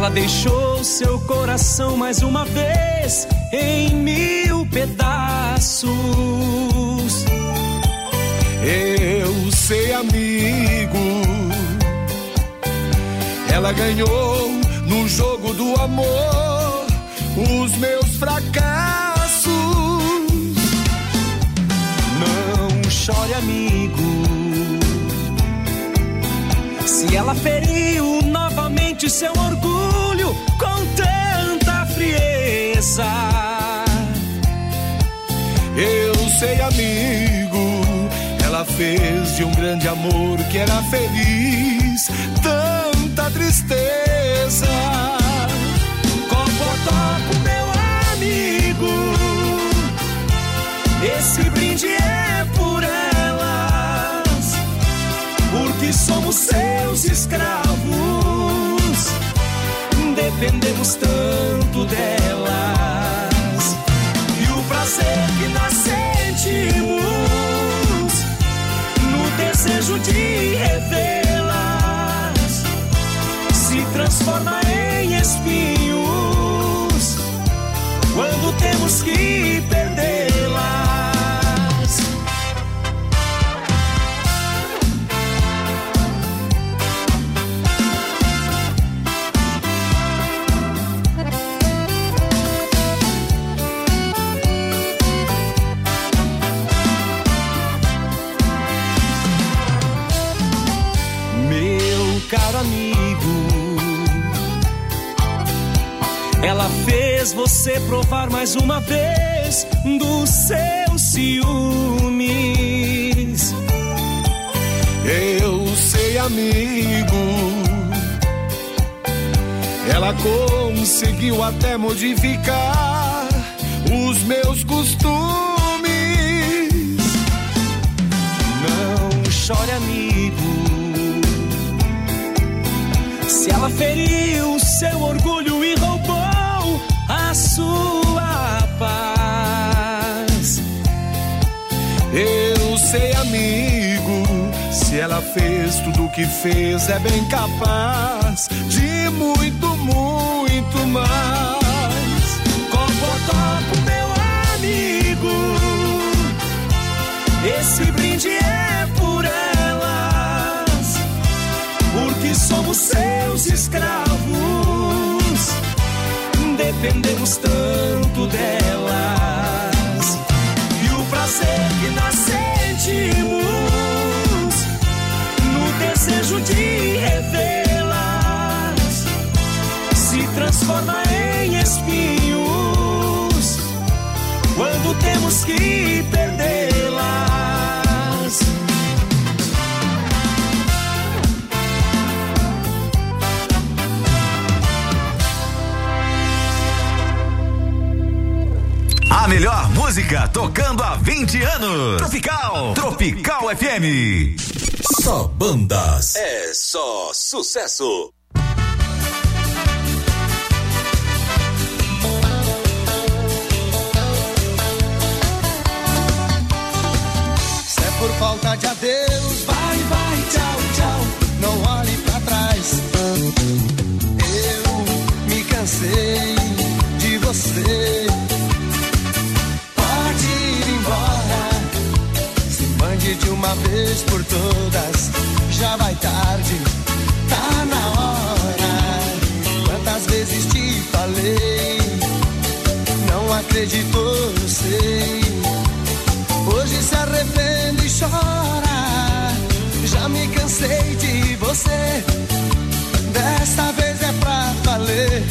Ela deixou seu coração mais uma vez em 1000 pedaços. Eu sei, amigo, ela ganhou no jogo do amor os meus fracassos. Não chore, amigo, se ela feriu novamente seu orgulho com tanta frieza. Eu sei, amigo, ela fez de um grande amor que era feliz tanta tristeza. Copo a copo, meu amigo, esse brinde é por elas, porque somos seus escravos, dependemos tanto delas. E o prazer que nós sentimos no desejo de revê-las se transforma em espinhos quando temos que perdê-las. Caro amigo, ela fez você provar mais uma vez dos seus ciúmes. Eu sei, amigo, ela conseguiu até modificar os meus costumes. Não chore, amigo, se ela feriu seu orgulho e roubou a sua paz. Eu sei, amigo, se ela fez tudo o que fez, é bem capaz de muito, muito mais. Copo a copo, meu amigo, esse brinde é por elas, porque somos seus escravos, dependemos tanto delas. E o prazer que nós sentimos no desejo de revê-las se transforma em espinhos quando temos que perdê-las. A melhor música tocando há 20 anos. Tropical FM. Só bandas. É só sucesso. Se é por falta de adeus, vai, vai, tchau, tchau, não olhe pra trás. Eu me cansei de você. De uma vez por todas, já vai tarde, tá na hora. Quantas vezes te falei, não acreditou, eu sei. Hoje se arrepende e chora, já me cansei de você. Desta vez é pra valer,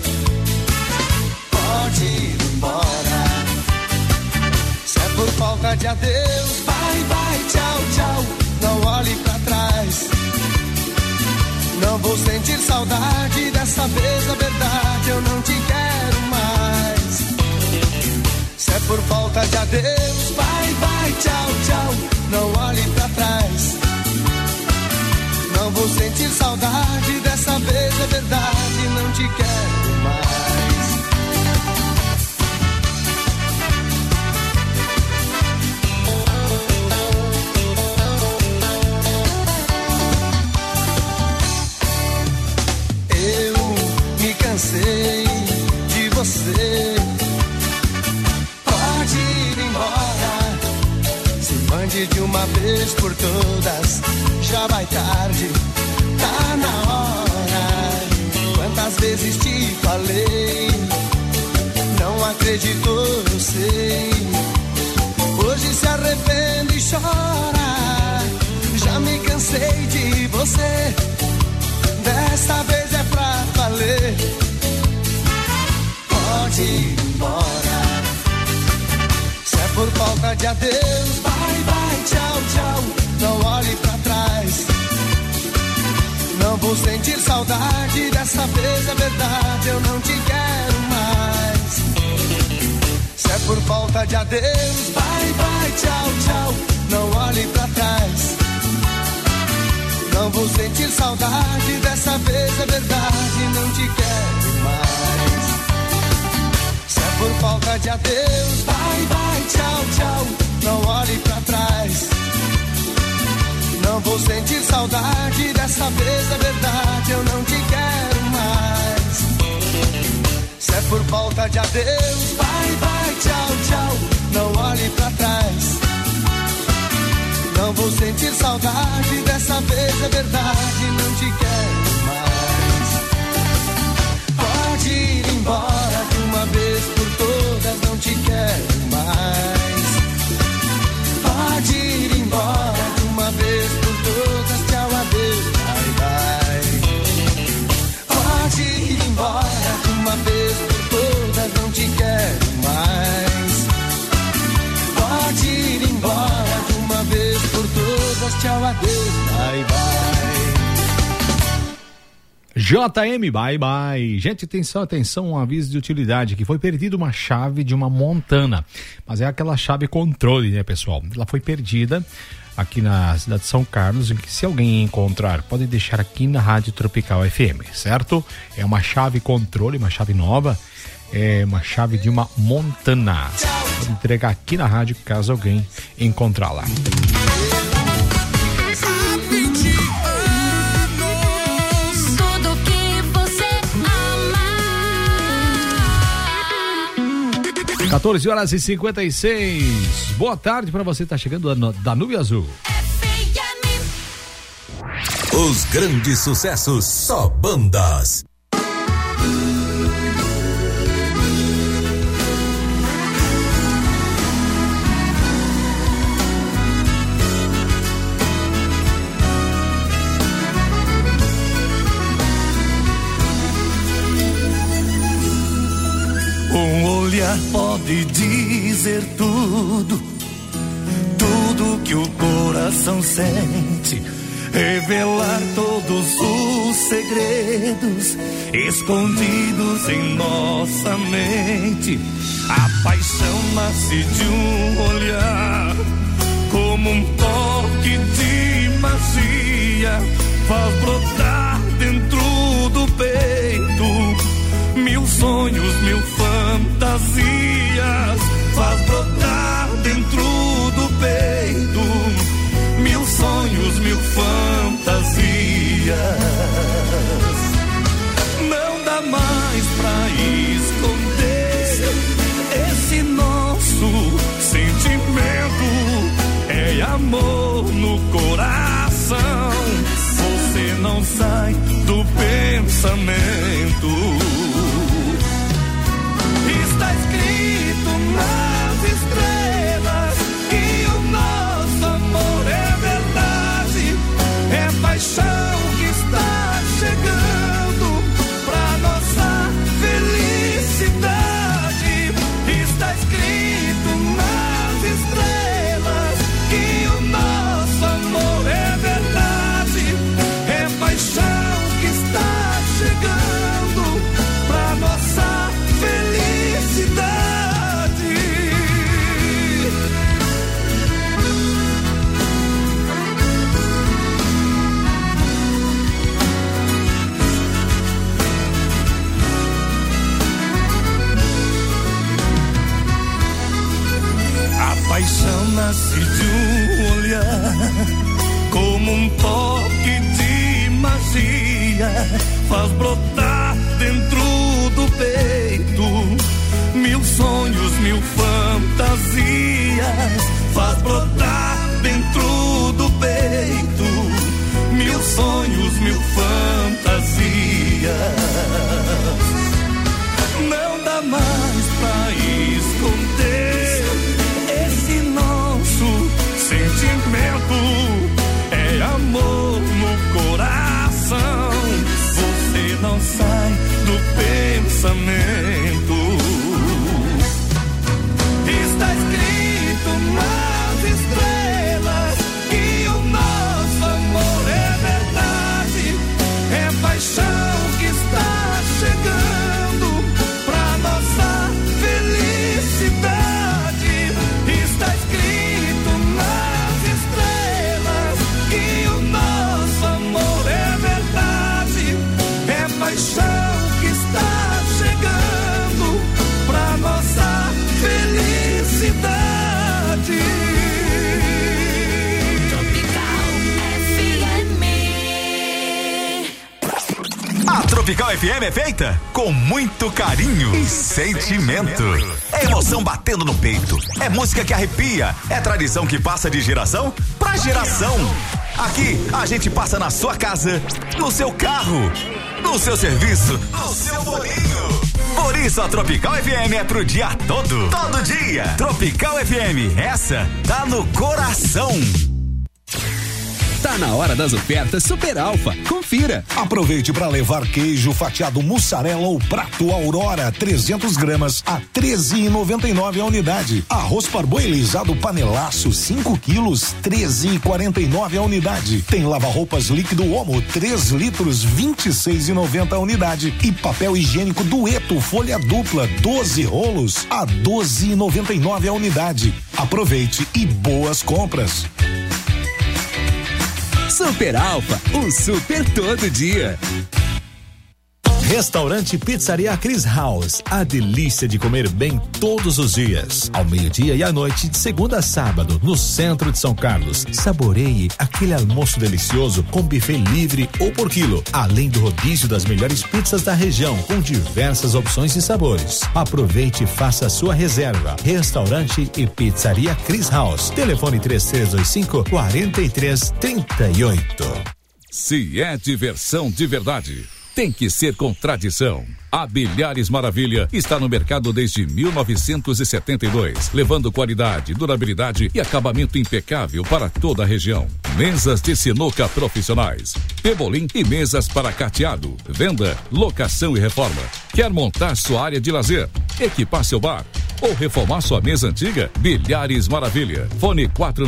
pode ir embora. Se é por falta de adeus, vai, vai, tchau, tchau, não olhe pra trás. Não vou sentir saudade, dessa vez a verdade, eu não te quero mais. Se é por falta de adeus, vai, vai, tchau, tchau, não olhe pra trás. Não vou sentir saudade, dessa vez a verdade, não te quero mais. uma vez por todas. Já vai tarde, tá na hora. Quantas vezes te falei, não acreditou, eu sei. Hoje se arrepende e chora. Já me cansei de você, desta vez é pra valer. Pode ir embora. Se é por falta de adeus, bye bye, tchau, tchau. Não olhe pra trás. Não vou sentir saudade, dessa vez é verdade, eu não te quero mais. Se é por falta de adeus, bye bye, tchau, tchau. Não olhe pra trás. Não vou sentir saudade, dessa vez é verdade, não te quero mais. Se é por falta de adeus, bye bye, tchau, tchau. Não olhe pra trás. Não vou sentir saudade, dessa vez é verdade, eu não te quero mais. Se é por falta de adeus, bye bye, tchau, tchau. Não olhe pra trás. Não vou sentir saudade, dessa vez é verdade, não te quero mais. Pode ir embora de uma vez por todas, não te quero mais. Pode ir embora de uma vez por todas, tchau, adeus, bye bye. Pode ir embora de uma vez por todas, não te quero mais. Pode ir embora de uma vez por todas, tchau, adeus, bye bye. JM, bye bye. Gente, atenção, um aviso de utilidade, que foi perdida uma chave de uma Montana, mas é aquela chave controle, né, pessoal? Ela foi perdida aqui na cidade de São Carlos, em que, se alguém encontrar, pode deixar aqui na Rádio Tropical FM, certo? É uma chave controle, uma chave nova, é uma chave de uma Montana. Pode entregar aqui na rádio caso alguém encontrá-la. Tudo que você ama. 14h56. Boa tarde para você, tá chegando da Nube Azul. Os grandes sucessos, só bandas. Um olhar pode dizer tudo, tudo que o coração sente, revelar todos os segredos escondidos em nossa mente. A paixão nasce de um olhar, como um toque de magia, faz brotar dentro do peito mil sonhos, mil fantasias, faz brotar dentro do peito mil sonhos, mil fantasias. Não dá mais pra esconder esse nosso sentimento, é amor no coração, você não sai do pensamento. Está escrito nas estrelas que o nosso amor é verdade, é paixão que está chegando pra nossa felicidade. Está escrito nas estrelas que o nosso amor é verdade, é paixão que está chegando pra nossa felicidade. A paixão nasce de um olhar, como um toque de magia, faz brotar dentro do peito mil sonhos, mil fantasias, faz brotar dentro sonhos, mil fantasias. Não dá mais pra esconder esse nosso sentimento. É amor no coração. Você não sai do pensamento. Está escrito nas estrelas que o nosso amor é verdade. É paixão que está chegando pra nossa felicidade. Está escrito nas estrelas que o nosso amor é verdade. É paixão que está chegando pra nossa felicidade. A Tropical FM é feita com muito carinho e sentimento. É emoção batendo no peito, é música que arrepia, é tradição que passa de geração pra geração. Aqui a gente passa na sua casa, no seu carro, no seu serviço, no seu bolinho. Por isso a Tropical FM é pro dia todo. Todo dia. Tropical FM, essa tá no coração. Tá na hora das ofertas Super Alfa. Confira. Aproveite para levar queijo fatiado mussarela ou prato Aurora 300 gramas a 13,99 a unidade. Arroz parboilizado lisado panelaço 5 quilos 13,49 a unidade. Tem lava-roupas líquido Omo 3 litros 26,90 a unidade. E papel higiênico Dueto folha dupla 12 rolos a 12,99 a unidade. Aproveite e boas compras. Super Alfa, um super todo dia. Restaurante Pizzaria Chris House, a delícia de comer bem todos os dias. Ao meio-dia e à noite, de segunda a sábado, no centro de São Carlos. Saboreie aquele almoço delicioso com buffet livre ou por quilo, além do rodízio das melhores pizzas da região, com diversas opções e sabores. Aproveite e faça a sua reserva. Restaurante e Pizzaria Chris House. Telefone 3325-4338. Se é diversão de verdade, tem que ser com tradição. A Bilhares Maravilha está no mercado desde 1972, levando qualidade, durabilidade e acabamento impecável para toda a região. Mesas de sinuca profissionais, pebolim e mesas para carteado, venda, locação e reforma. Quer montar sua área de lazer, equipar seu bar ou reformar sua mesa antiga? Bilhares Maravilha. Fone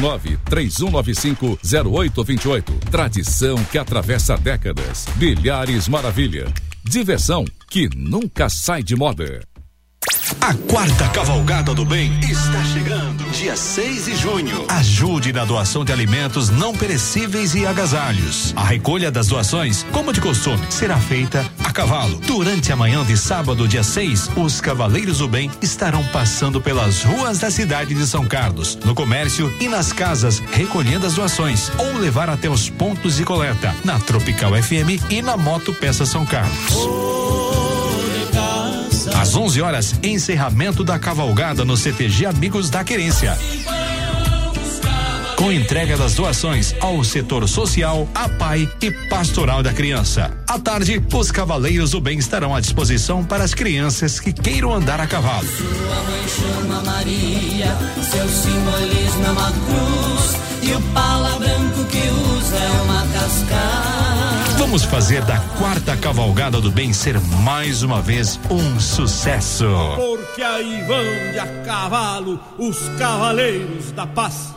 49-3195-0828. Tradição que atravessa décadas. Bilhares Maravilha. Diversão que nunca sai de moda. A quarta Cavalgada do Bem está chegando, dia 6 de junho. Ajude na doação de alimentos não perecíveis e agasalhos. A recolha das doações, como de costume, será feita a cavalo. Durante a manhã de sábado, dia 6, os Cavaleiros do Bem estarão passando pelas ruas da cidade de São Carlos, no comércio e nas casas, recolhendo as doações, ou levar até os pontos de coleta, na Tropical FM e na Moto Peça São Carlos. Às 11 horas, encerramento da cavalgada no CTG Amigos da Querência, com entrega das doações ao setor social, APAI e pastoral da criança. À tarde, os Cavaleiros do Bem estarão à disposição para as crianças que queiram andar a cavalo. Sua mãe chama Maria, seu simbolismo é uma cruz e o pala branco que usa é uma cascata. Vamos fazer da quarta Cavalgada do Bem ser mais uma vez um sucesso. Porque aí vão de a cavalo os Cavaleiros da Paz.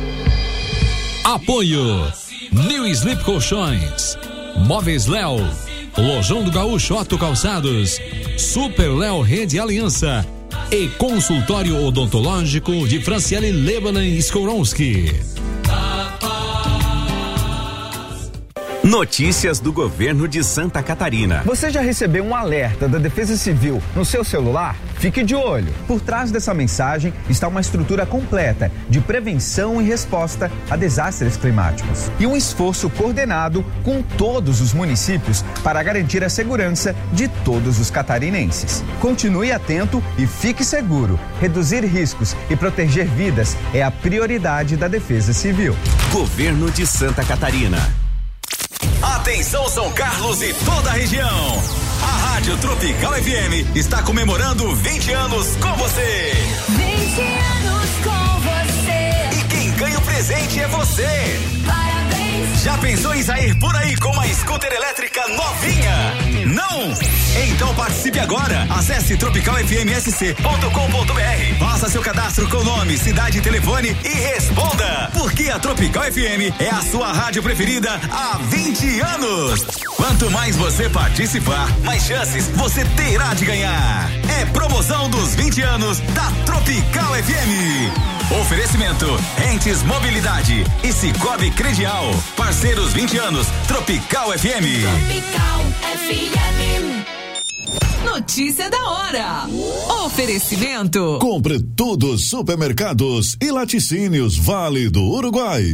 Apoio New Sleep Colchões, Móveis Léo, Lojão do Gaúcho Otto Calçados, Super Léo Rede Aliança e Consultório Odontológico de Franciele Lebanon Skoronski. Notícias do governo de Santa Catarina. Você já recebeu um alerta da Defesa Civil no seu celular? Fique de olho. Por trás dessa mensagem está uma estrutura completa de prevenção e resposta a desastres climáticos e um esforço coordenado com todos os municípios para garantir a segurança de todos os catarinenses. Continue atento e fique seguro. Reduzir riscos e proteger vidas é a prioridade da Defesa Civil. Governo de Santa Catarina. Atenção São Carlos e toda a região. A Rádio Tropical FM está comemorando 20 anos com você. 20 anos com você. E quem ganha o presente é você. Parabéns. Já pensou em sair por aí com uma scooter elétrica novinha? Não? Então participe agora. Acesse tropicalfmsc.com.br. Faça seu cadastro com nome, cidade e telefone e responda. Porque a Tropical FM é a sua rádio preferida há 20 anos. Quanto mais você participar, mais chances você terá de ganhar. É promoção dos 20 anos da Tropical FM. Oferecimento Entes Mobilidade e Cicobi Credial. Parceiros 20 anos, Tropical FM. Tropical FM. Notícia da hora. Oferecimento. Compre tudo supermercados e laticínios Vale do Uruguai.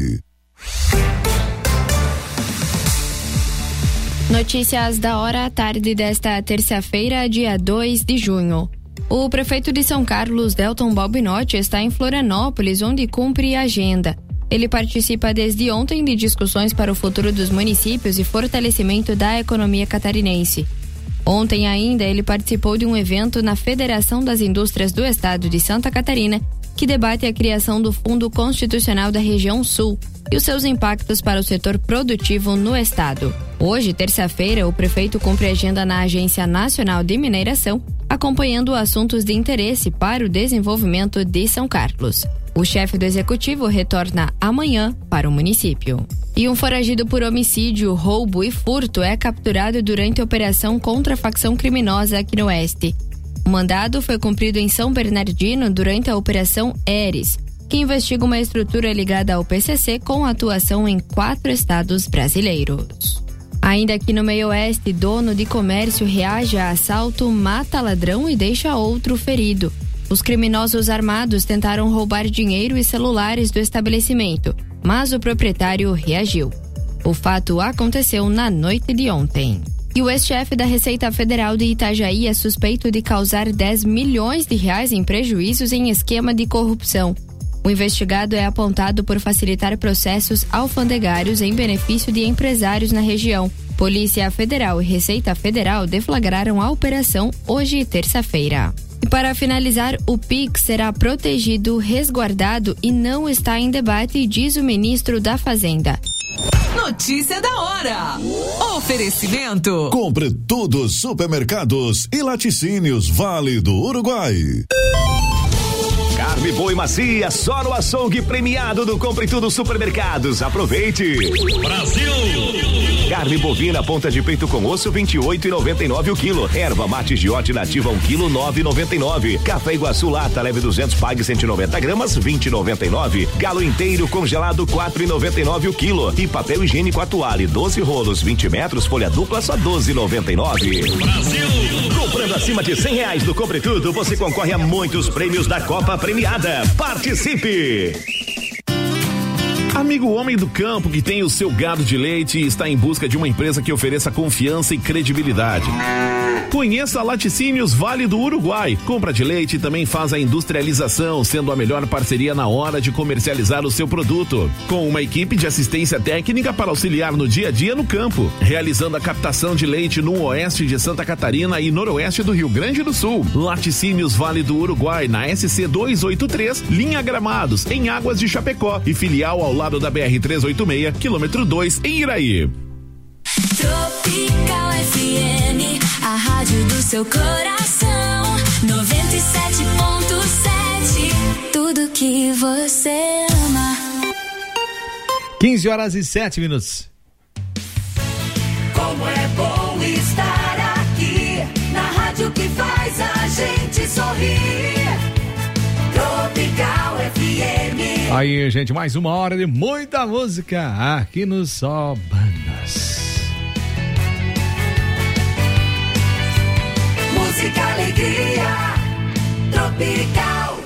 Notícias da hora à tarde desta terça-feira, dia 2 de junho. O prefeito de São Carlos, Delton Balbinotti, está em Florianópolis, onde cumpre a agenda. Ele participa desde ontem de discussões para o futuro dos municípios e fortalecimento da economia catarinense. Ontem ainda ele participou de um evento na Federação das Indústrias do Estado de Santa Catarina, que debate a criação do Fundo Constitucional da Região Sul e os seus impactos para o setor produtivo no estado. Hoje, terça-feira, o prefeito cumpre agenda na Agência Nacional de Mineração, acompanhando assuntos de interesse para o desenvolvimento de São Carlos. O chefe do executivo retorna amanhã para o município. E um foragido por homicídio, roubo e furto é capturado durante a operação contra a facção criminosa aqui no Oeste. O mandado foi cumprido em São Bernardino durante a Operação Eres, que investiga uma estrutura ligada ao PCC com atuação em 4 estados brasileiros. Ainda aqui no meio oeste, dono de comércio reage a assalto, mata ladrão e deixa outro ferido. Os criminosos armados tentaram roubar dinheiro e celulares do estabelecimento, mas o proprietário reagiu. O fato aconteceu na noite de ontem. E o ex-chefe da Receita Federal de Itajaí é suspeito de causar 10 milhões de reais em prejuízos em esquema de corrupção. O investigado é apontado por facilitar processos alfandegários em benefício de empresários na região. Polícia Federal e Receita Federal deflagraram a operação hoje, terça-feira. E para finalizar, o PIX será protegido, resguardado e não está em debate, diz o ministro da Fazenda. Notícia da hora. Oferecimento. Compre tudo supermercados e laticínios Vale do Uruguai. Carne boa e macia, só no açougue premiado do Compre Tudo Supermercados. Aproveite. Brasil! Carne bovina ponta de peito com osso 28,99 o quilo. Erva mate Giote nativa 1 quilo 9,99. Café Iguaçu lata leve 200 pague 190 gramas 20,99. Galo inteiro congelado 4,99 o quilo. E papel higiênico Atuale 12 rolos 20 metros folha dupla só 12,99. Brasil! Comprando acima de R$100 do Compre Tudo, você concorre a muitos prêmios da Copa Premiada. Participe! Amigo homem do campo que tem o seu gado de leite e está em busca de uma empresa que ofereça confiança e credibilidade. Conheça a Laticínios Vale do Uruguai. Compra de leite e também faz a industrialização, sendo a melhor parceria na hora de comercializar o seu produto. Com uma equipe de assistência técnica para auxiliar no dia a dia no campo, realizando a captação de leite no oeste de Santa Catarina e noroeste do Rio Grande do Sul. Laticínios Vale do Uruguai, na SC 283, linha Gramados, em Águas de Chapecó e filial ao lado da BR 386, quilômetro 2, em Iraí. Tropical FM, a rádio do seu coração. 97.7, tudo que você ama. 15h07. Como é bom estar aqui, na rádio que faz a gente sorrir. Tropical FM. Aí, gente, mais uma hora de muita música aqui no Só Bandas. Música, alegria, tropical.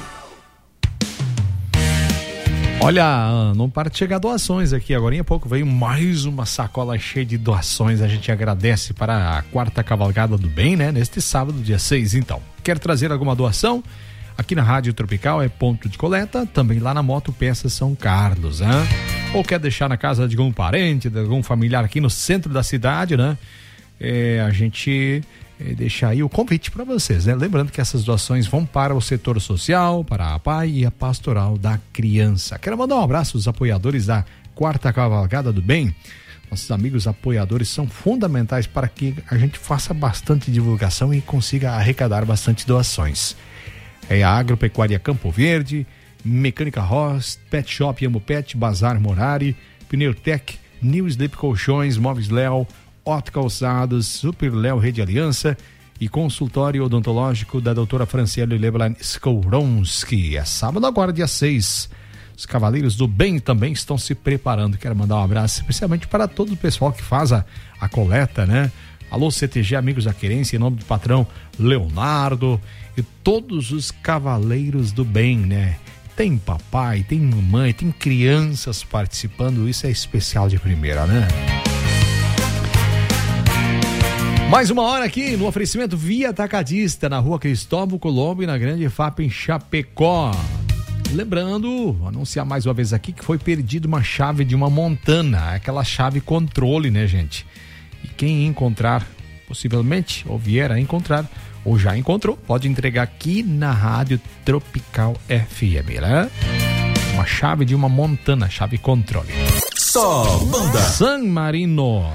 Olha, não para de chegar doações aqui. Agora em pouco veio mais uma sacola cheia de doações. A gente agradece para a 4ª Cavalgada do Bem, né? Neste sábado, dia 6, então. Quer trazer alguma doação? Aqui na Rádio Tropical é ponto de coleta, também lá na Moto Peças São Carlos, né? ou quer deixar na casa de algum parente, de algum familiar aqui no centro da cidade, né? A gente deixa aí o convite para vocês, né? Lembrando que essas doações vão para o setor social, para a APAI e a Pastoral da Criança. Quero mandar um abraço aos apoiadores da Quarta Cavalgada do Bem. Nossos amigos apoiadores são fundamentais para que a gente faça bastante divulgação e consiga arrecadar bastante doações. A Agropecuária Campo Verde, Mecânica Ross, Pet Shop Amo Pet, Bazar Morari, Pneutec, New Sleep Colchões, Móveis Léo, Otto Calçados, Super Léo Rede Aliança e consultório odontológico da doutora Franciele Leblanc Skowronski. É sábado agora, dia 6. Os Cavaleiros do Bem também estão se preparando. Quero mandar um abraço especialmente para todo o pessoal que faz a coleta, né? Alô CTG, amigos da querência, em nome do patrão Leonardo e todos os Cavaleiros do Bem, né? Tem papai, tem mamãe, tem crianças participando, isso é especial de primeira, né? Mais uma hora aqui no oferecimento Via Atacadista, na Rua Cristóvão Colombo e na Grande FAP em Chapecó. Lembrando, anunciar mais uma vez aqui que foi perdida uma chave de uma Montana, aquela chave controle, né, gente? E quem encontrar, possivelmente, ou vier a encontrar, ou já encontrou, pode entregar aqui na Rádio Tropical FM, né? Uma chave de uma Montana, chave controle. Só banda San Marino.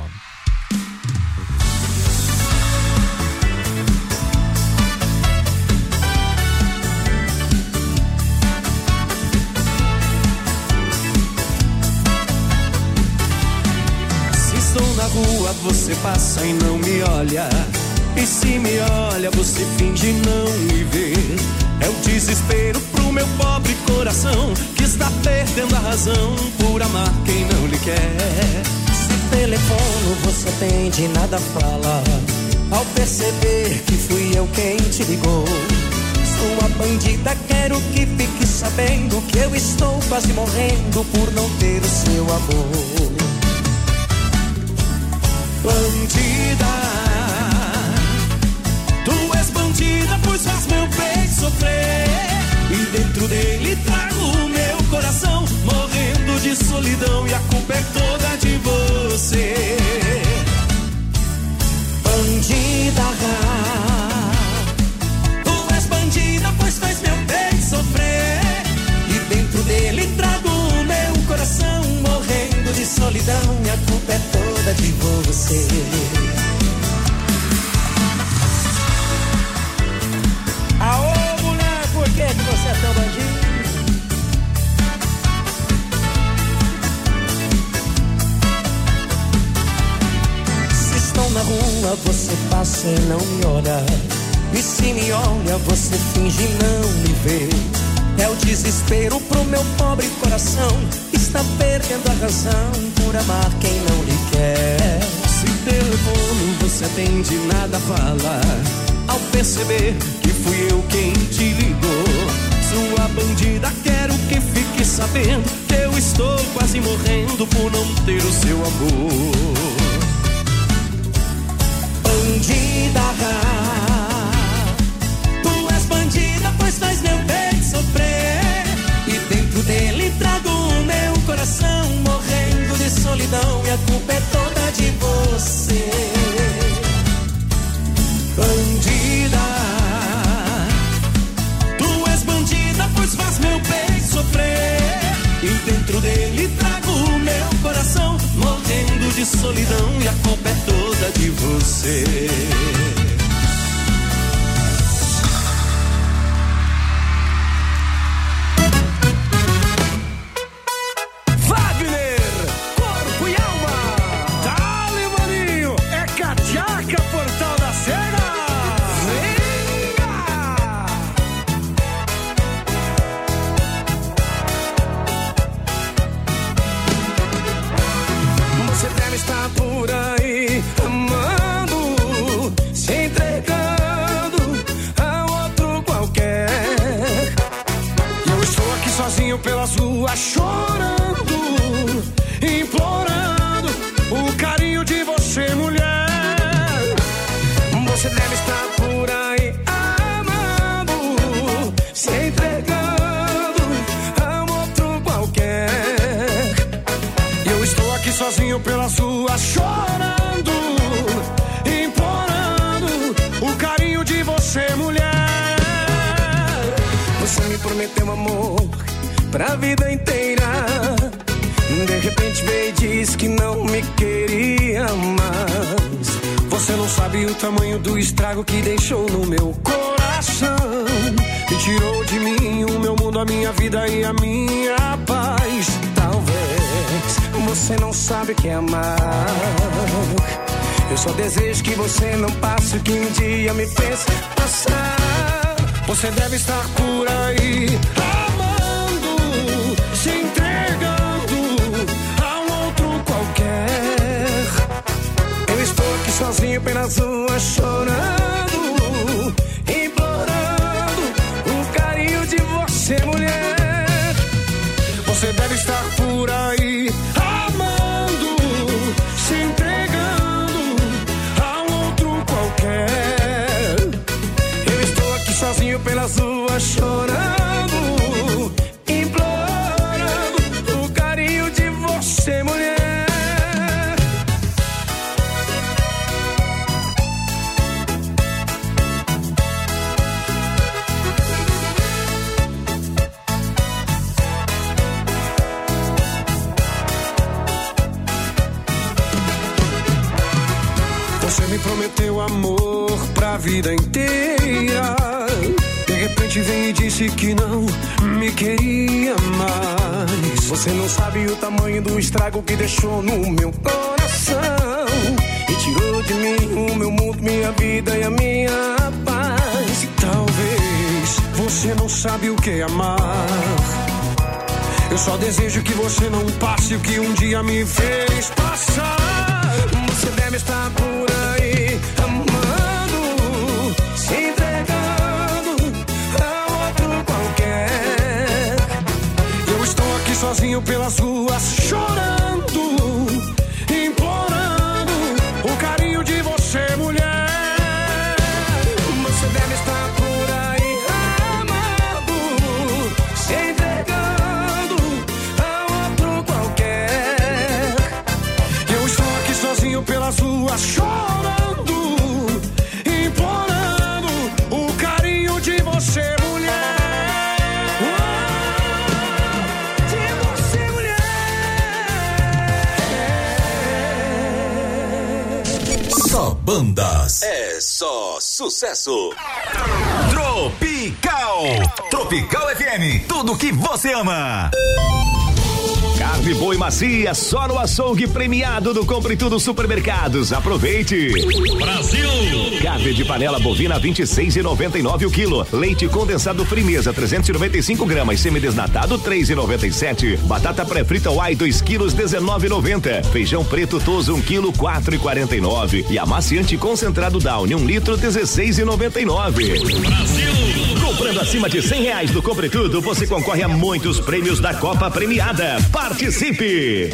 Na rua você passa e não me olha, e se me olha você finge não me ver. É o desespero pro meu pobre coração que está perdendo a razão por amar quem não lhe quer. Se telefono você atende e nada fala, ao perceber que fui eu quem te ligou. Sua bandida, quero que fique sabendo que eu estou quase morrendo por não ter o seu amor. Bandida, tu és bandida, pois faz meu peito sofrer. E dentro dele trago o meu coração, morrendo de solidão, e a culpa é toda de você. Bandida, tu és bandida, pois faz meu peito sofrer. E dentro dele trago o meu coração, morrendo de solidão, e a culpa é toda de você. Aô, mulher, por que você é tão bandido? Se estou na rua, você passa e não me olha, e se me olha, você finge não me ver. É o desespero pro meu pobre coração, está perdendo a razão por amar quem não lhe quer. Se telefone você atende e nada fala, ao perceber que fui eu quem te ligou. Sua bandida, quero que fique sabendo que eu estou quase morrendo por não ter o seu amor. Bandida, tu és bandida, pois faz meu peito sofrer. E dentro dele trago o meu coração, morrendo de solidão, e a culpa é toda de você. Bandida, tu és bandida, pois faz meu peito sofrer. E dentro dele trago o meu coração, morrendo de solidão, e a culpa é toda de você. Pelas ruas chorando, implorando o carinho de você, mulher. Você deve estar por aí amando, se entregando a um outro qualquer. sozinho pelas ruas chorando, implorando o carinho de você, mulher. Você me prometeu amor pra vida inteira. De repente veio e disse que não me queria mais. Você não sabe o tamanho do estrago que deixou no meu coração. Me tirou de mim o meu mundo, a minha vida e a minha paz. Talvez você não sabe o que é amar. Eu só desejo que você não passe o que um dia me fez passar. Você deve estar por aí amando, se entregando a um outro qualquer. Eu estou aqui sozinho pelas ruas chorando, implorando o carinho de você, mulher. Você deve estar por aí amando, se entregando a um outro qualquer. Eu estou aqui sozinho pelas ruas chorando, implorando o carinho de você, mulher. Você me prometeu amor pra vida inteira. De repente veio e disse que não me queria mais. Você não sabe o tamanho do estrago que deixou no meu coração. E tirou de mim o meu mundo, minha vida e a minha paz. Talvez você não sabe o que é amar. Eu só desejo que você não passe o que um dia me fez passar. Você deve estar por aí amando, se entregando a outro qualquer. Eu estou aqui sozinho pelas ruas chorando, implorando o carinho de você, mulher. Você deve estar por aí amando, se entregando a outro qualquer. Eu estou aqui sozinho pelas ruas chorando, implorando o carinho de você, mulher. De você, mulher. Só bandas. É só sucesso. Tropical. Tropical FM. Tudo que você ama. Carne boi macia, só no açougue premiado do Compre Tudo Supermercados. Aproveite. Brasil. Carne de panela bovina 26,99 o quilo. Leite condensado Frimeza 395 gramas, semidesnatado 3,97. Batata pré-frita Uai 2 quilos 19,90. Feijão preto Toso 1 quilo 4,49. E amaciante concentrado Downy 1 litro 16,99. Brasil. Comprando acima de R$100 do Compre Tudo, você concorre a muitos prêmios da Copa Premiada. Participe!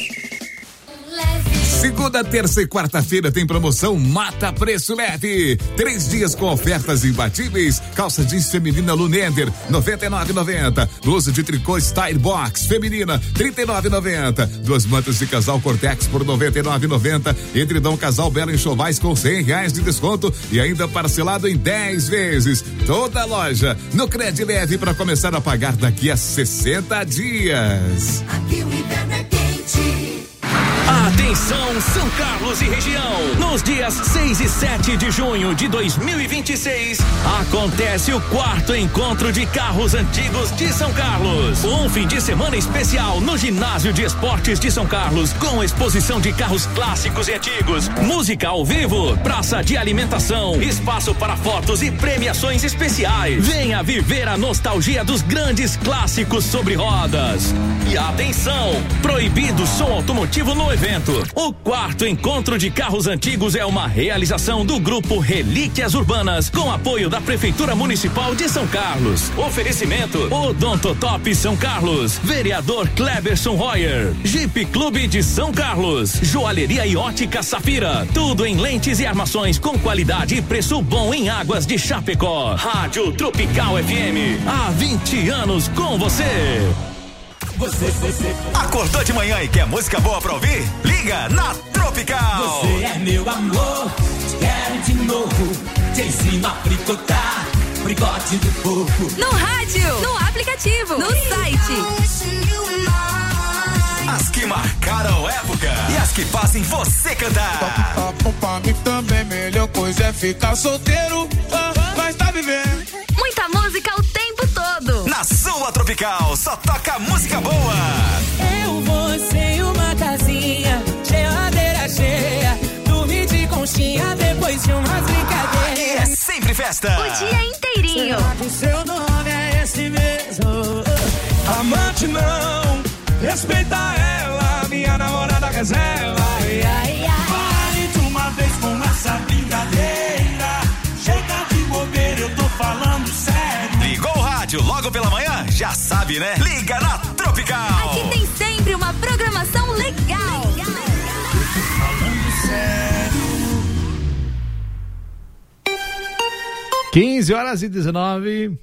Segunda, terça e quarta-feira tem promoção Mata Preço Leve. 3 dias com ofertas imbatíveis. Calça jeans feminina Lunender, 99,90. Blusa de tricô Style Box feminina, 39,90. 2 mantas de casal Cortex por 99,90. Edredom casal Bela Enxovais com R$100 de desconto e ainda parcelado em 10 vezes. Toda a loja no Cred Leve para começar a pagar daqui a 60 dias. Aqui o inverno é quente. Atenção, São Carlos e região. Nos dias 6 e 7 de junho de 2026, acontece o 4º encontro de carros antigos de São Carlos. Um fim de semana especial no Ginásio de Esportes de São Carlos, com exposição de carros clássicos e antigos, música ao vivo, praça de alimentação, espaço para fotos e premiações especiais. Venha viver a nostalgia dos grandes clássicos sobre rodas. E atenção, proibido som automotivo no evento. O 4º encontro de carros antigos é uma realização do grupo Relíquias Urbanas, com apoio da Prefeitura Municipal de São Carlos. Oferecimento Odontotop São Carlos, vereador Cleberson Royer, Jeep Clube de São Carlos, Joalheria e Ótica Safira, tudo em lentes e armações com qualidade e preço bom em Águas de Chapecó. Rádio Tropical FM, há 20 anos com você. Você. Acordou de manhã e quer música boa pra ouvir? Liga na Tropical. Você é meu amor, te quero de novo. Te ensino a fricotar, fricote do povo. No rádio, no aplicativo, no site. As que marcaram época e as que fazem você cantar. Pra mim também melhor coisa é ficar solteiro, mas tá vivendo. Muita música o tempo todo. Na sua Tropical só toca música boa. Eu, você e uma casinha, geladeira cheia, dormir de conchinha depois de umas brincadeiras. Aqui é sempre festa. O dia inteirinho. Será que seu nome é esse mesmo? Amante não, respeita ela, minha namorada gazela. Pare de uma vez com essa brincadeira. Chega de bobeira, eu tô falando sério. Ligou o rádio logo pela manhã? Já sabe, né? Liga na Tropical. Aqui tem sempre uma programação legal. Falando sério. 15h19.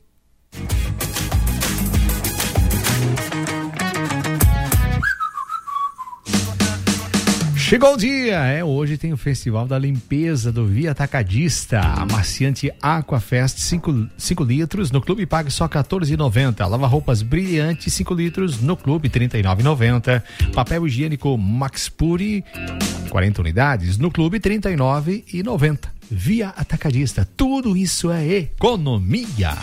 Chegou o dia, hoje tem o Festival da Limpeza do Via Atacadista. Amaciante Aquafest 5 litros, no clube pague só R$14,90. Lava-roupas brilhante 5 litros, no clube R$39,90. Papel higiênico Max Puri 40 unidades, no clube R$39,90. Via Atacadista, tudo isso é economia.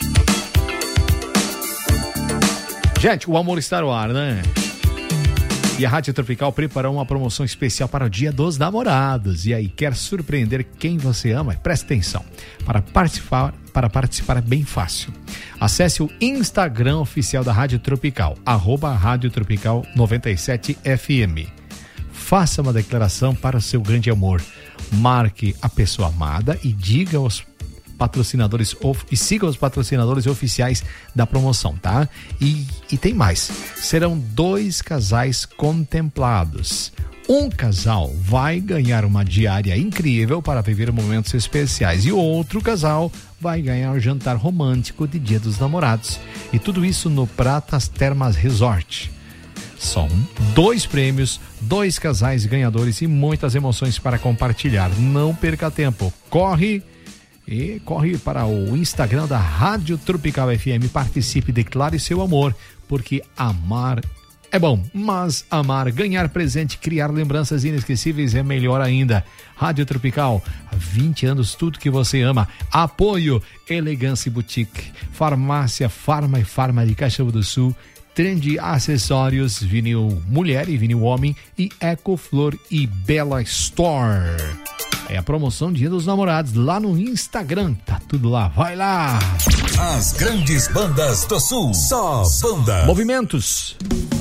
Gente, o amor está no ar, né? E a Rádio Tropical preparou uma promoção especial para o Dia dos Namorados. E aí, quer surpreender quem você ama? Preste atenção. Para participar é bem fácil. Acesse o Instagram oficial da Rádio Tropical, @Rádio Tropical 97 FM. Faça uma declaração para o seu grande amor. Marque a pessoa amada e diga aos patrocinadores e siga os patrocinadores oficiais da promoção, tá? E tem mais. Serão 2 casais contemplados. Um casal vai ganhar uma diária incrível para viver momentos especiais e o outro casal vai ganhar um jantar romântico de Dia dos Namorados. E tudo isso no Pratas Termas Resort. São 2 prêmios, 2 casais ganhadores e muitas emoções para compartilhar. Não perca tempo. Corre para o Instagram da Rádio Tropical FM, participe, declare seu amor, porque amar é bom, mas amar, ganhar presente, criar lembranças inesquecíveis é melhor ainda. Rádio Tropical, há 20 anos, tudo que você ama. Apoio Elegância Boutique, Farmácia Farma e Farma de Caxias do Sul, Trend Acessórios, Vinil Mulher e Vinil Homem e Ecoflor e Bela Store. É a promoção Dia dos Namorados lá no Instagram. Tá tudo lá, vai lá. As grandes bandas do Sul. Só banda. Movimentos.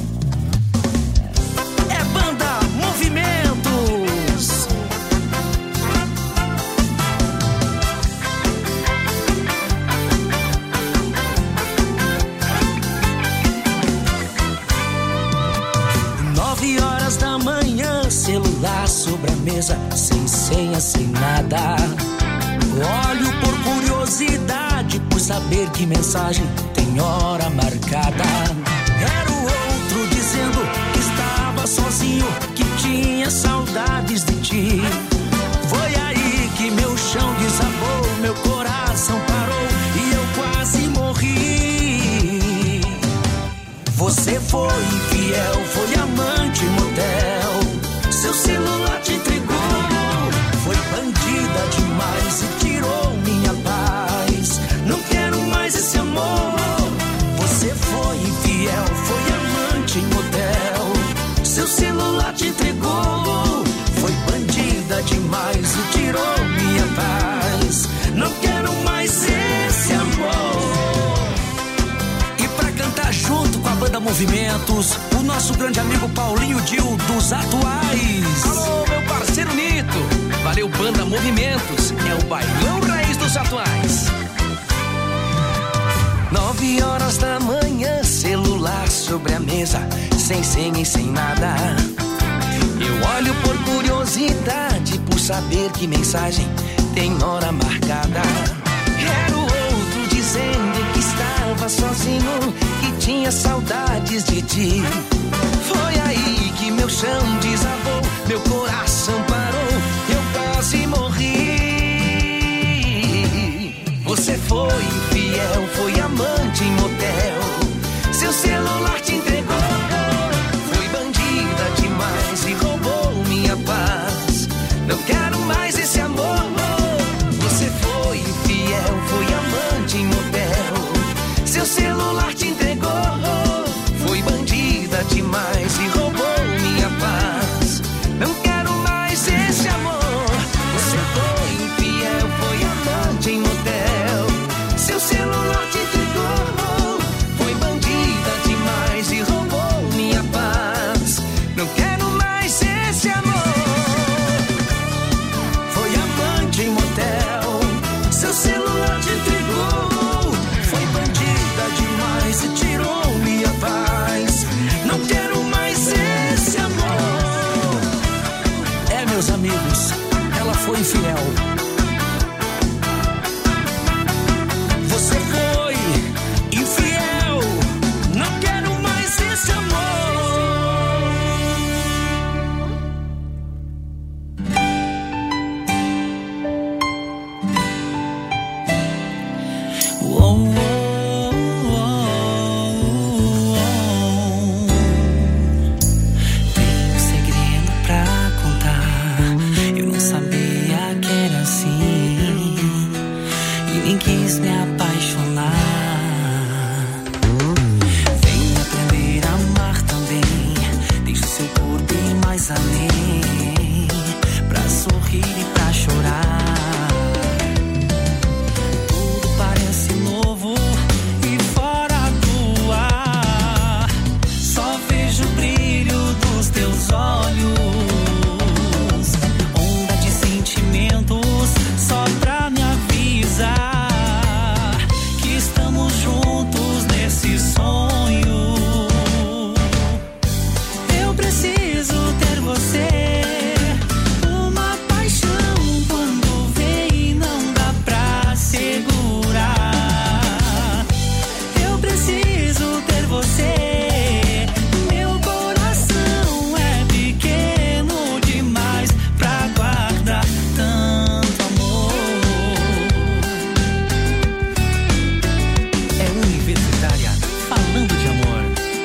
É banda Movimentos. Da manhã, celular sobre a mesa, sem senha, sem nada. Olho por curiosidade, por saber que mensagem tem hora marcada. Era o outro dizendo que estava sozinho, que tinha saudades de ti. Foi aí que meu chão desabou, meu coração parou e eu quase morri. Você foi infiel, foi amante motel, seu celular te entregou. Foi bandida demais e tirou minha paz. Não quero mais esse amor. Você foi infiel, foi amante motel, seu celular te entregou. Foi bandida demais e tirou minha paz. Não quero mais esse amor. Junto com a banda Movimentos, o nosso grande amigo Paulinho Dil dos Atuais. Alô, meu parceiro Nito. Valeu, banda Movimentos. É o bailão raiz dos Atuais. 9 horas da manhã, celular sobre a mesa, sem senha e sem nada. Eu olho por curiosidade, por saber que mensagem tem hora marcada. Era o outro dizendo que estava sozinho, que tinha saudades de ti. você foi infiel. Não quero mais esse amor. Tenho um segredo pra contar. Eu não sabia que era assim e nem quis me apaixonar. Venho aprender a amar também. Deixe seu corpo ir mais além, pra sorrir e pra chorar. Tudo parece novo e fora do ar. Só vejo o brilho dos teus olhos, onda de sentimentos só pra me avisar que estamos juntos nesse sonho. Eu preciso ter você, uma paixão quando vem não dá pra segurar. Eu preciso ter você, meu coração é pequeno demais pra guardar tanto amor. É Universitária falando de amor.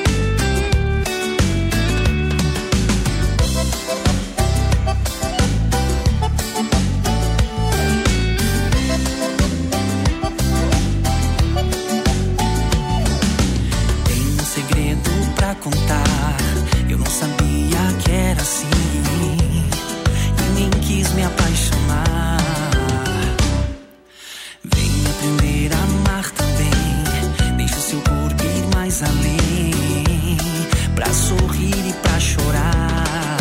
Tenho um segredo pra contar. Eu não sabia que era assim e nem quis me apaixonar. Venho aprender a amar também. Deixe o seu corpo ir mais além, pra sorrir e pra chorar.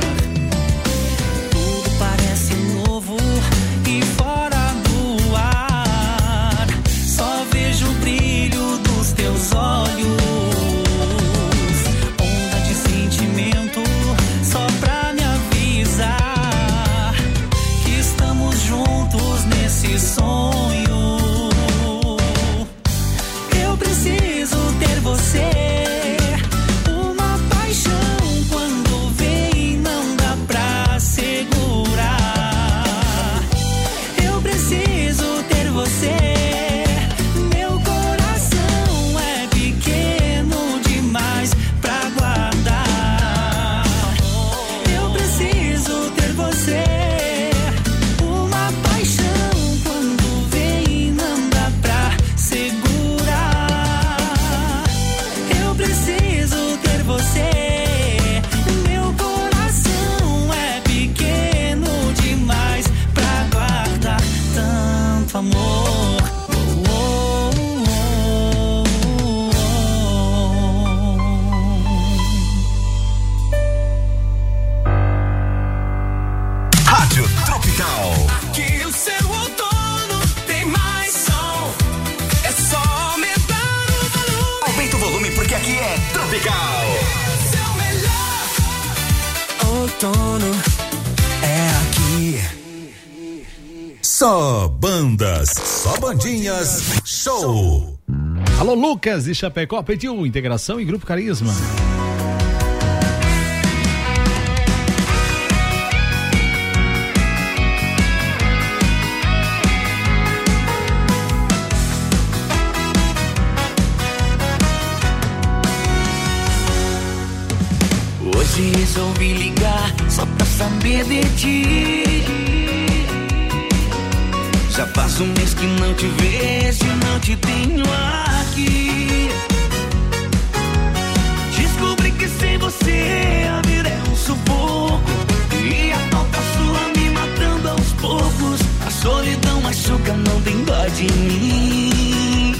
Tudo parece novo e fora do ar. Só vejo o brilho dos teus olhos, onda de sentimento só pra me avisar que estamos juntos nesse sonho. Eu preciso ter você, uma paixão quando vem não dá pra segurar. Eu preciso ter você, meu coração é pequeno demais pra guardar. Eu preciso ter você, uma paixão quando vem não dá pra segurar. Eu preciso ter você, meu coração é pequeno demais pra guardar tanto amor. Rádio Tropical. Aqui o seu outono tem mais som. É só aumentar o volume. Aumenta o volume porque aqui é Tropical. Seu melhor Outono é aqui. Só bandas, só bandinhas, show. Alô, Lucas de Chapecó pediu integração e Grupo Carisma. Hoje resolvi ligar só pra saber de ti. Já faz um mês que não te vejo, não te tenho aqui. Descobri que sem você a vida é um sufoco, e a falta sua me matando aos poucos. A solidão machuca, não tem dó de mim.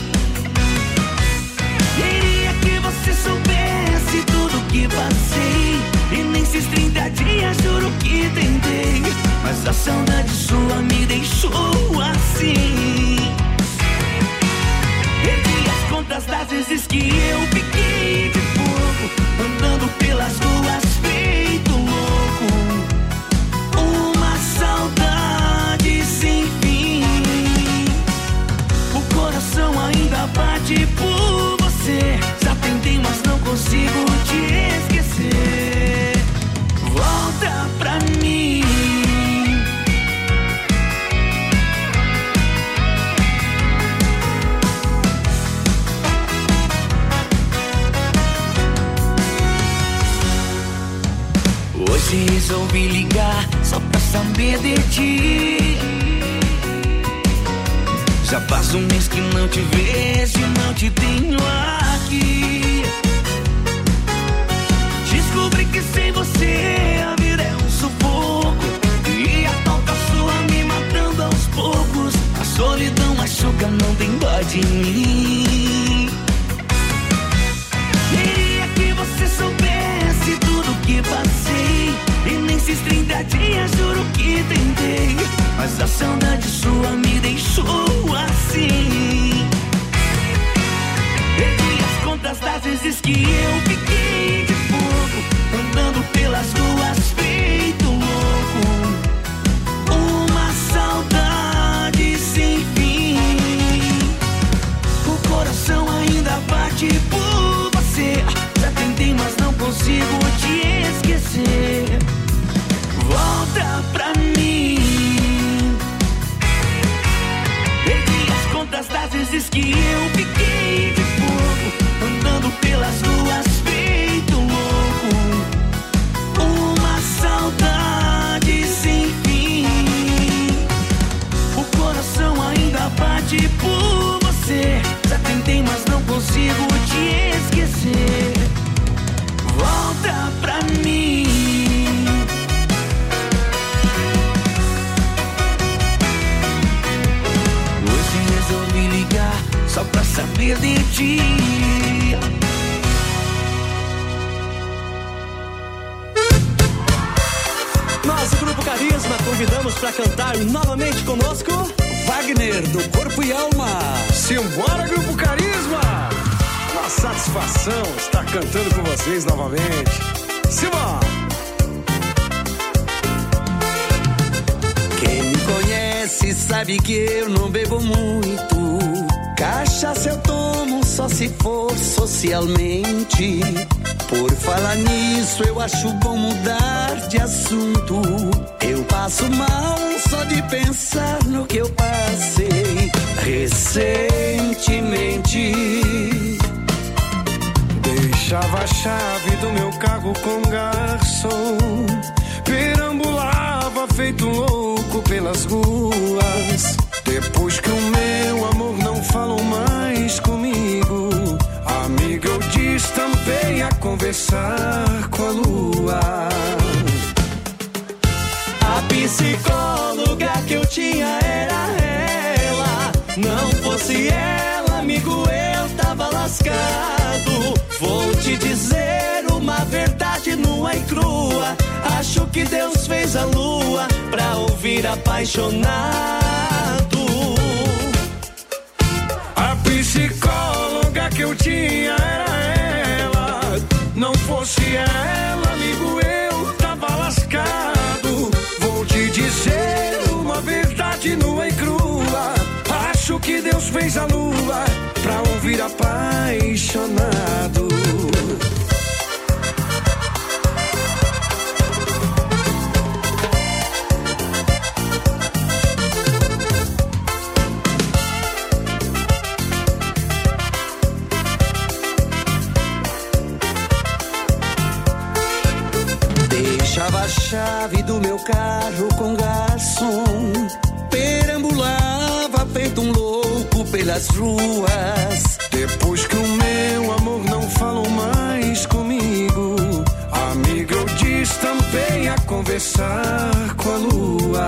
Queria que você soubesse tudo que passei, e nesses 30 dias juro que tentei, mas a saudade sua me deixou assim. Perdi as contas das vezes que eu fiquei de fogo, andando pelas ruas feito louco. Uma saudade sem fim. O coração resolvi ligar só pra saber de ti. Já faz um mês que não te vejo e não te tenho aqui. Descobri que sem você a vida é um sufoco, e a falta sua me matando aos poucos. A solidão machuca, não tem dó de mim. Queria que você soubesse tudo que passei, e nesses 30 dias juro que tentei, mas a saudade sua me deixou assim. Perdi as contas das vezes que eu fiquei de fogo, andando pelas ruas feito louco. Uma saudade sem fim. O coração ainda bate por você. Já tentei, mas não consigo te esquecer. Volta pra mim. Perdi as contas das vezes que eu fiquei de fogo, andando pelas ruas feito louco. Uma saudade sem fim. O coração ainda bate por você. Já tentei, mas não consigo te esquecer. Volta pra mim. Hoje resolvi ligar só pra saber de ti. Nós, o Grupo Carisma, convidamos pra cantar novamente conosco Wagner, do Corpo e Alma. Simbora, Grupo Carisma! Uma satisfação estar cantando com vocês novamente. Simbora! Quem me conhece sabe que eu não bebo muito. Cachaça eu tomo só se for socialmente. Por falar nisso eu acho bom mudar de assunto. Eu passo mal só de pensar no que eu passei recentemente. Deixava a chave do meu carro com garçom, perambulava feito louco pelas ruas. Depois que o meu amor não falou mais comigo, amigo, eu destampei a conversar com a lua. A psicóloga que eu tinha era ela. Não fosse ela, amigo, eu tava lascado. Vou te dizer uma verdade nua e crua. Acho que Deus fez a lua pra ouvir apaixonado. A psicóloga que eu tinha era ela. Não fosse ela, amigo, eu tava lascado. Vou te dizer uma verdade nua e crua. Acho que Deus fez a lua pra ouvir apaixonado. Deixava a chave do meu carro com garçom, perambulava feito um louco pelas ruas. Depois que o meu amor não falou mais comigo, amigo, eu destampei a conversar com a lua.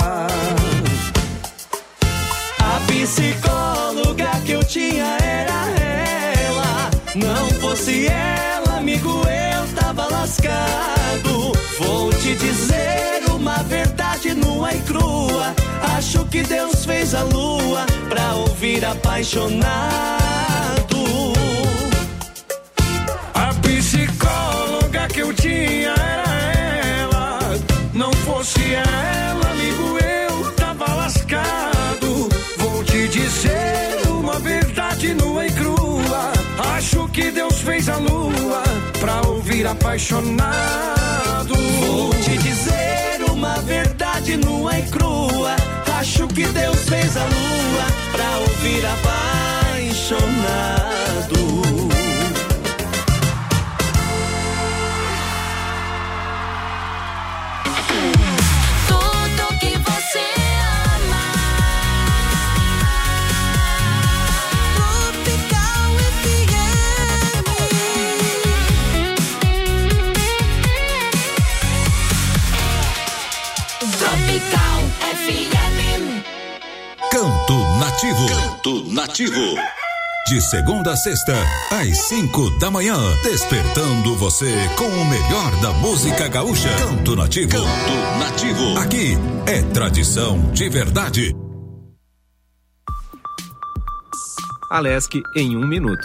A psicóloga que eu tinha era ela. Não fosse ela, amigo, eu tava lascado. Vou te dizer uma verdade nua e crua. Acho que Deus fez a lua pra ouvir apaixonado. A psicóloga que eu tinha era ela. Não fosse ela, amigo, eu tava lascado. Vou te dizer uma verdade nua e crua. Acho que Deus fez a lua pra ouvir apaixonado. Vou te dizer uma verdade nua e crua. Acho que Deus fez a lua pra ouvir apaixonado. Nativo. Canto Nativo. De segunda a sexta, às 5 da manhã, despertando você com o melhor da música gaúcha. Canto Nativo. Canto Nativo. Aqui é tradição de verdade. Alesc em 1 minuto.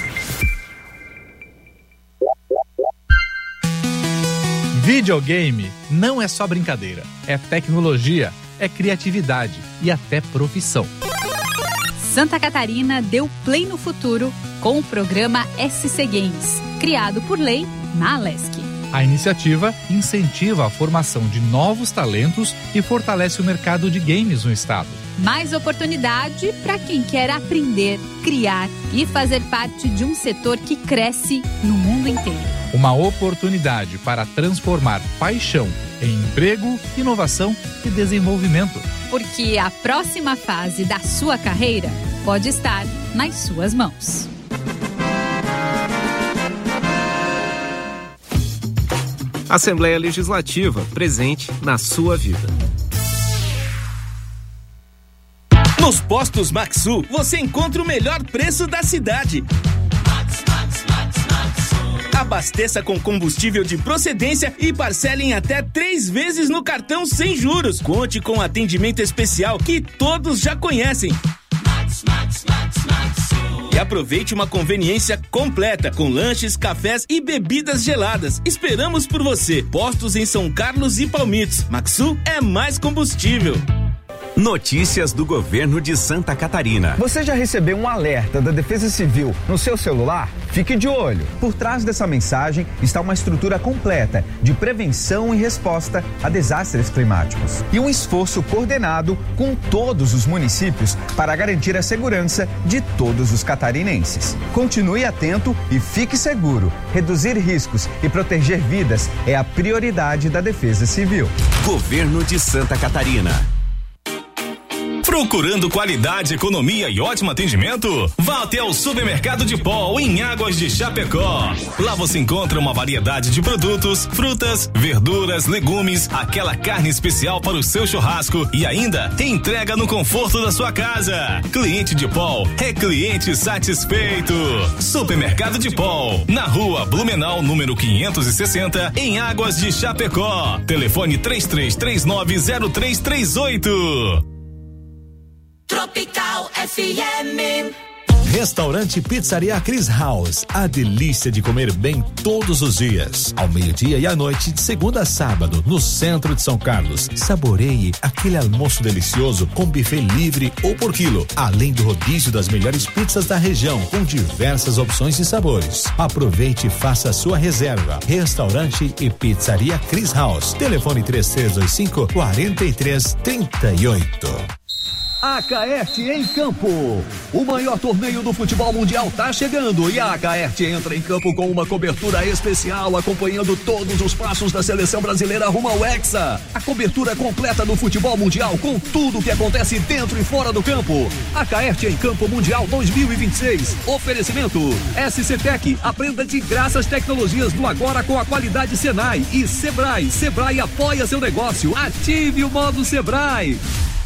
Videogame não é só brincadeira, é tecnologia, é criatividade e até profissão. Santa Catarina deu play no futuro com o programa SC Games, criado por lei na Alesc. A iniciativa incentiva a formação de novos talentos e fortalece o mercado de games no estado. Mais oportunidade para quem quer aprender, criar e fazer parte de um setor que cresce no mundo inteiro. Uma oportunidade para transformar paixão em emprego, inovação e desenvolvimento. Porque a próxima fase da sua carreira pode estar nas suas mãos. Assembleia Legislativa, presente na sua vida. Nos postos Maxu, você encontra o melhor preço da cidade. Abasteça com combustível de procedência e parcele em até 3 vezes no cartão sem juros. Conte com atendimento especial que todos já conhecem. E aproveite uma conveniência completa com lanches, cafés e bebidas geladas. Esperamos por você. Postos em São Carlos e Palmitos. Maxu é mais combustível. Notícias do governo de Santa Catarina. Você já recebeu um alerta da Defesa Civil no seu celular? Fique de olho. Por trás dessa mensagem está uma estrutura completa de prevenção e resposta a desastres climáticos. E um esforço coordenado com todos os municípios para garantir a segurança de todos os catarinenses. Continue atento e fique seguro. Reduzir riscos e proteger vidas é a prioridade da Defesa Civil. Governo de Santa Catarina. Procurando qualidade, economia e ótimo atendimento? Vá até o Supermercado de Pol em Águas de Chapecó. Lá você encontra uma variedade de produtos, frutas, verduras, legumes, aquela carne especial para o seu churrasco e ainda entrega no conforto da sua casa. Cliente de Pol é cliente satisfeito. Supermercado de Pol, na Rua Blumenau, número 560, em Águas de Chapecó. Telefone 33390338. Tropical FM. Restaurante Pizzaria Chris House, a delícia de comer bem todos os dias. Ao meio-dia e à noite, de segunda a sábado, no centro de São Carlos. Saboreie aquele almoço delicioso com buffet livre ou por quilo, além do rodízio das melhores pizzas da região, com diversas opções e sabores. Aproveite e faça a sua reserva. Restaurante e Pizzaria Chris House. Telefone 3325-4338. Acaerte em campo. O maior torneio do futebol mundial tá chegando e a Acaerte entra em campo com uma cobertura especial acompanhando todos os passos da seleção brasileira rumo ao Hexa. A cobertura completa do futebol mundial com tudo que acontece dentro e fora do campo. Acaerte em Campo Mundial 2026. Oferecimento SC Tech. Aprenda de graça as tecnologias do agora com a qualidade Senai e Sebrae. Sebrae apoia seu negócio. Ative o modo Sebrae.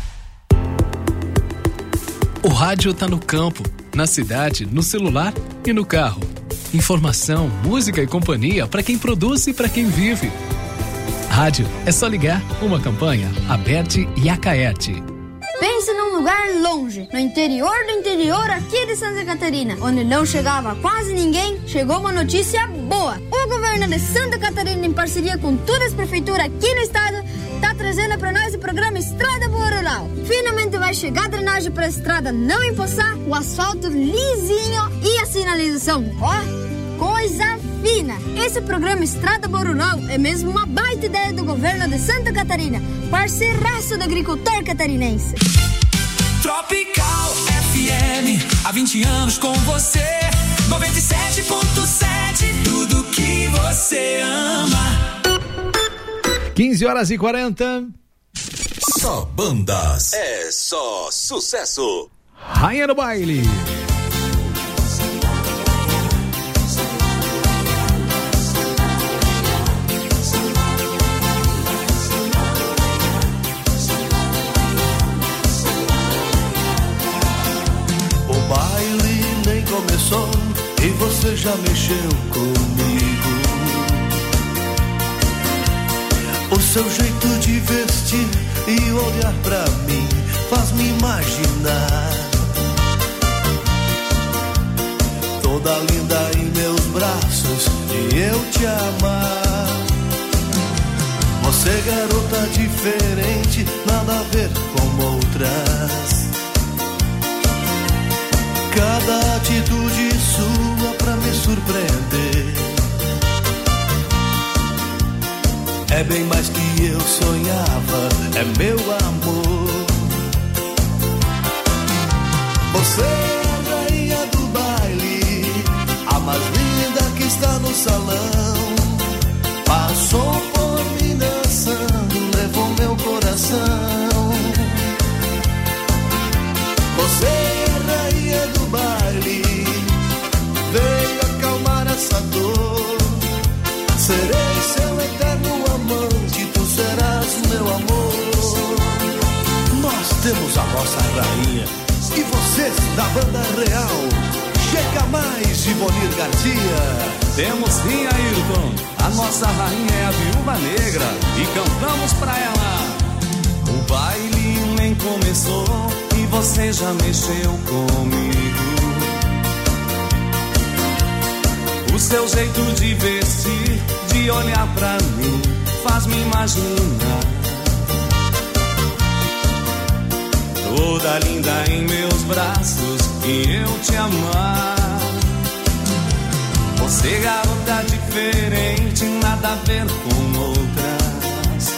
O rádio tá no campo, na cidade, no celular e no carro. Informação, música e companhia para quem produz e para quem vive. Rádio é só ligar. Uma campanha Aberte e Acaerte. Pense num lugar longe, no interior do interior aqui de Santa Catarina, onde não chegava quase ninguém. Chegou uma notícia boa. O governo de Santa Catarina, em parceria com todas as prefeituras aqui no estado, tá trazendo para nós o programa Estrada Boa Rural. Finalmente vai chegar a drenagem para a estrada não empoçar, o asfalto lisinho e a sinalização. Ó, coisa fina. Esse programa Estrada Boa Rural é mesmo uma baita ideia do governo de Santa Catarina, parceiraço do agricultor catarinense. Tropical FM, há 20 anos com você. 97.7, tudo que você ama. 15h40. Só bandas. É só sucesso. Rainha do baile. você já mexeu comigo. O seu jeito de vestir e olhar pra mim faz-me imaginar toda linda em meus braços e eu te amar. Você garota diferente, nada a ver com outras. Cada atitude sua pra me surpreender é bem mais que eu sonhava, é meu amor. Você é a rainha do baile, a mais linda que está no salão. Passou por mim dançando, levou meu coração. Você é a rainha do baile, veio acalmar essa dor. Serei seu eterno amante, tu serás meu amor. Nós temos a nossa rainha e vocês da banda real, Chega Mais e Bonir Garcia. Temos sim, Ayrton, a nossa rainha é a Viúva Negra e cantamos pra ela. O baile nem começou e você já mexeu comigo. O seu jeito de vestir, de olhar pra mim, faz-me imaginar toda linda em meus braços e eu te amar. Você garota diferente, nada a ver com outras.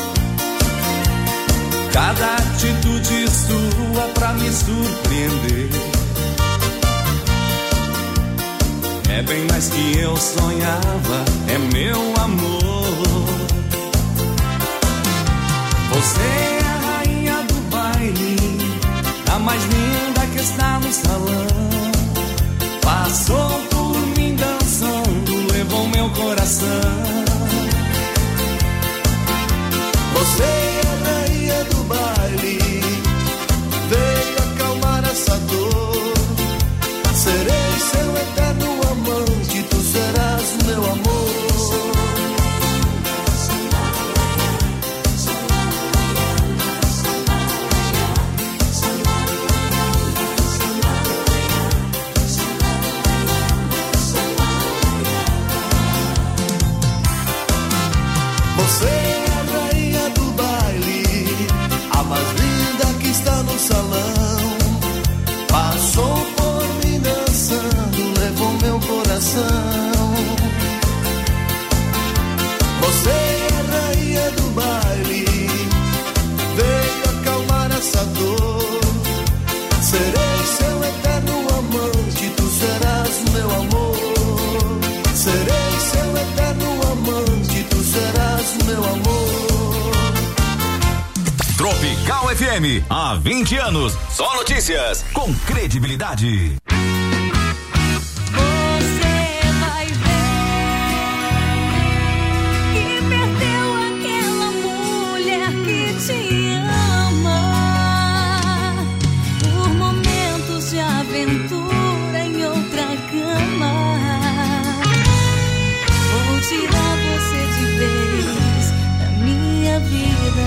Cada atitude sua pra me surpreender é bem mais que eu sonhava, é meu amor. Você é a rainha do baile, a mais linda que está no salão. Passou por mim dançando, levou meu coração. Você é a rainha do baile, veio acalmar essa dor. Serei seu eterno amante, tu serás meu amor. Você é a rainha do baile, a mais linda que está no salão. Passou por mim dançando, levou meu coração. Você é a rainha do baile, veio acalmar essa dor. Serei seu eterno amante, tu serás meu amor. Serei seu eterno amante, tu serás meu amor. Tropical FM, há 20 anos, só notícias com credibilidade. Tirar você de vez da minha vida.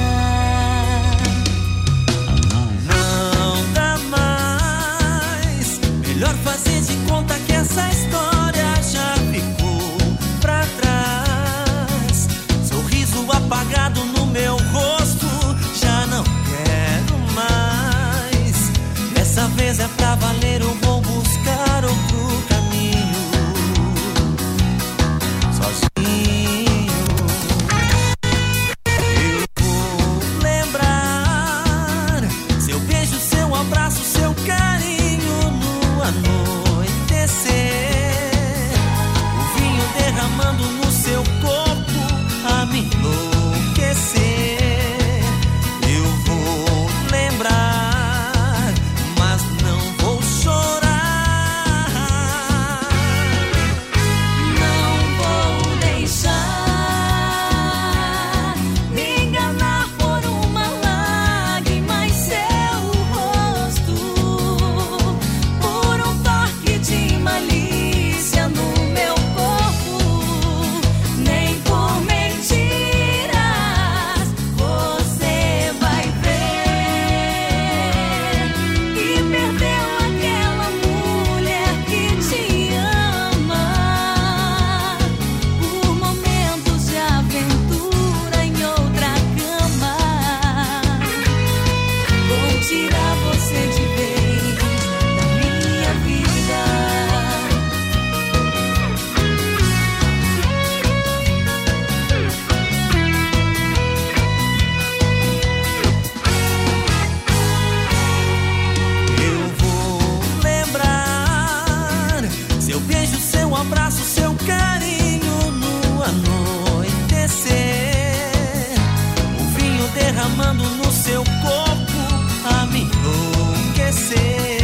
Não dá mais, melhor fazer de conta que essa história já ficou pra trás. Sorriso apagado no meu rosto, já não quero mais. Dessa vez é pra valer o